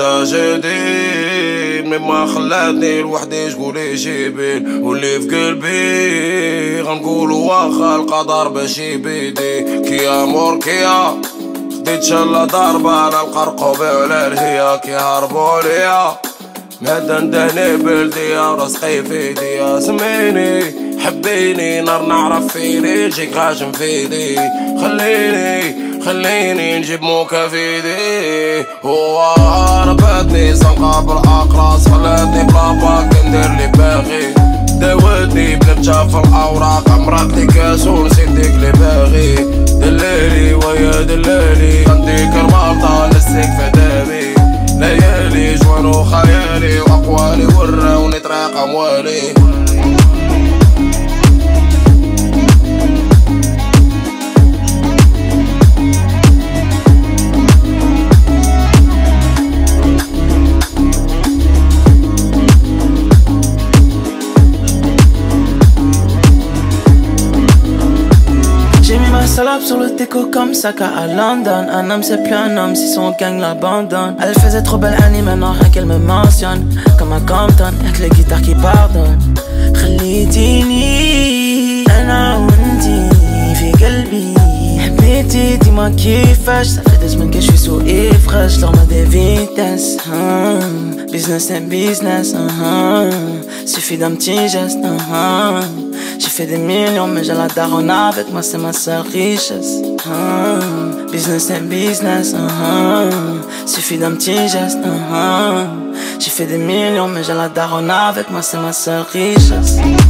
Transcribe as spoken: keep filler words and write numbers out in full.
عندها جديد من ما خلاتني لوحدي شقولي جيبين واللي في قلبي غنقولو واخا القدر باش بيدي كيا مور كيا خديت شلا ضربة على القرقوبة وعلى الهيا كي هربوا ليا مهدا ندهني بلديا وراسقي في ايديا سميني حبيني نار نعرف فيني جيك غاشم في ايدي خليني خليني نجيب موكا في ايدي هو هربتني سنقى بالاقراص خلاتني بلا باك ندير لي باغي داوتني بنبجا في الاوراق امرقتي كاس ونسيت ديك لي باغي دلالي ويا دلالي غنديك المالطة لسيك في دامي ليالي جوان وخيالي واقوالي وراوني طريق اموالي Salope sur le déco comme Saka à London. Un homme c'est plus un homme si son gang l'abandonne. Elle faisait trop belle Annie, maintenant rien qu'elle me mentionne. Comme à Compton, y'a que les guitares qui pardonnent. خليتيني أنا وانتي في قلبي حبيتي dis-moi كيفاش. Ça fait des semaines que je suis sous ivresse. J'leur mets des vitesses uh-huh. Business and business uh-huh. Suffit d'un petit geste uh-huh. J'ai fait des millions mais j'ai la daronne avec moi, c'est ma seule richesse uh-huh. Business and business uh-huh. Suffit d'un petit geste uh-huh. J'ai fait des millions mais j'ai la daronne avec moi, c'est ma seule richesse.